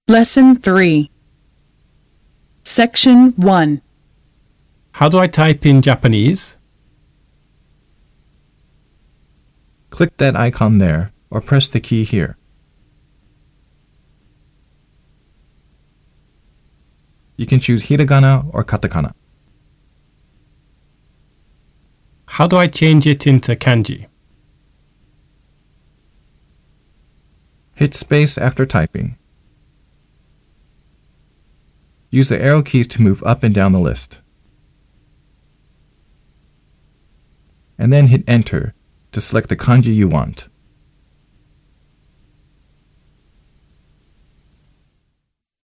Lesson 3 Section 1 How do I type in Japanese? Click that icon there, or press the key here. You can choose hiragana or katakana. How do I change it into kanji? Hit space after typing. Use the arrow keys to move up and down the list. And then hit Enter to select the kanji you want.